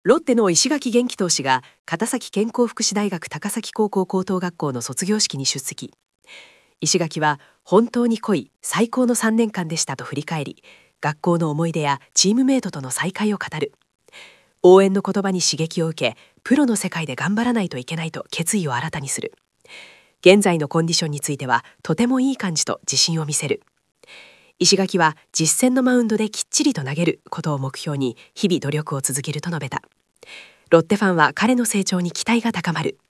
ロッテの石垣元気投手が片崎健康福祉大学高崎高校高等学校の卒業式に出席。石垣は本当に濃い最高の3年間でしたと振り返り、学校の思い出やチームメイトとの再会を語る。応援の言葉に刺激を受け、プロの世界で頑張らないといけないと決意を新たにする。現在のコンディションについてはとてもいい感じと自信を見せる。石垣は実戦のマウンドできっちりと投げることを目標に日々努力を続けると述べた。ロッテファンは彼の成長に期待が高まる。